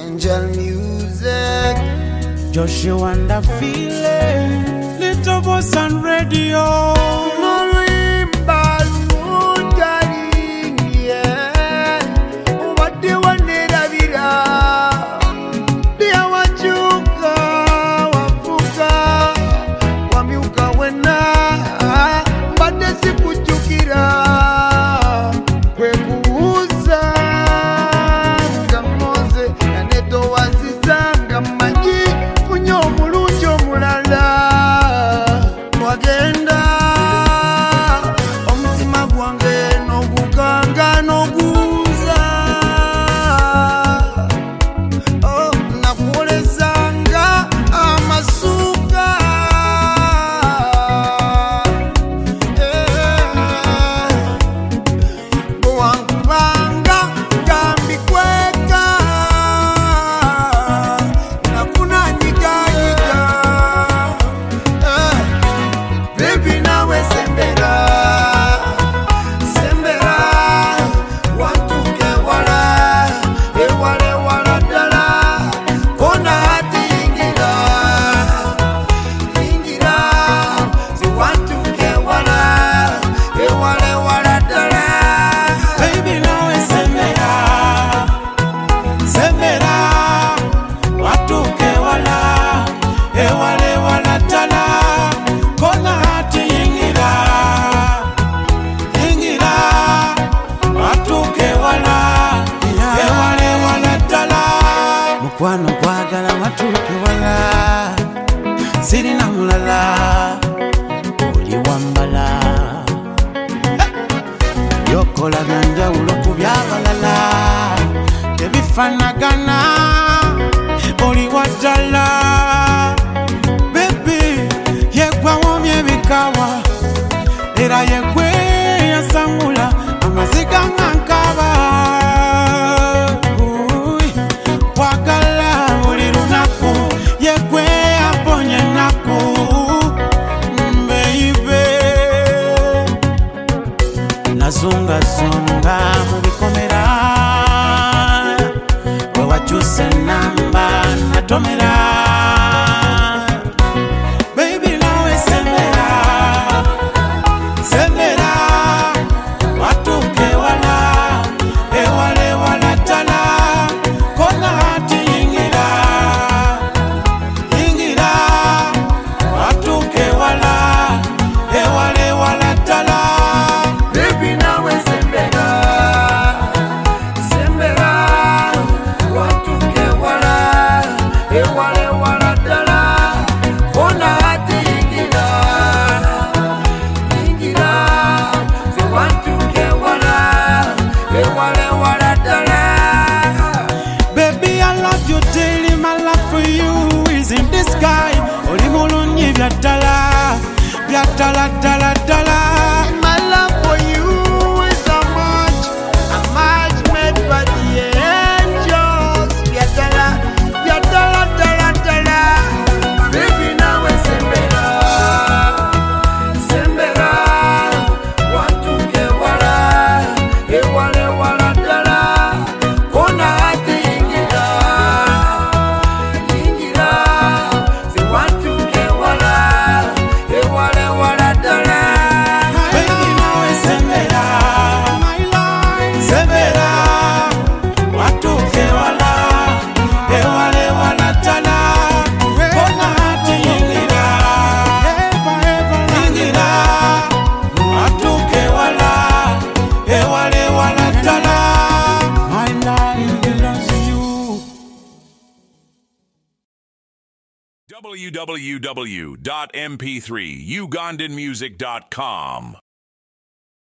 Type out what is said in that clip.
Angel music. Joshua Wanda feeling. Little boss on radio. Kwano kwagala watuke wala sirina mulala oli wambala yokola ganjawulo ku byabalala tebifanagana oli wadala baby yegwa womye bikawa era yegwe yasangula amaziga ngankaba Nazunga zunga mubikomera wewachuse namba natomera baby nawe semera semera watuke wala ewale wala tala kona hati ingira ingira watuke wala ewale wala tala Baby, I love you daily, my love for you is in the sky. Olimulunyi byatala, byatala, tala, tala. My love for you is a match made by the angels. Yatala, yatala, tala, tala. Baby, now it's sembera, sembera. Watuke wala, ewale wala tala. Kona hati ingira, ingira. Se watuke wala, ewale wala tala. Baby, now it's sembera, my life. Sembera, watuke wala, ewale wala tala. Kona hati ingira, ingira. Watuke wala, ewale wala tala. My life belongs to you. www.mp3ugandanmusic.com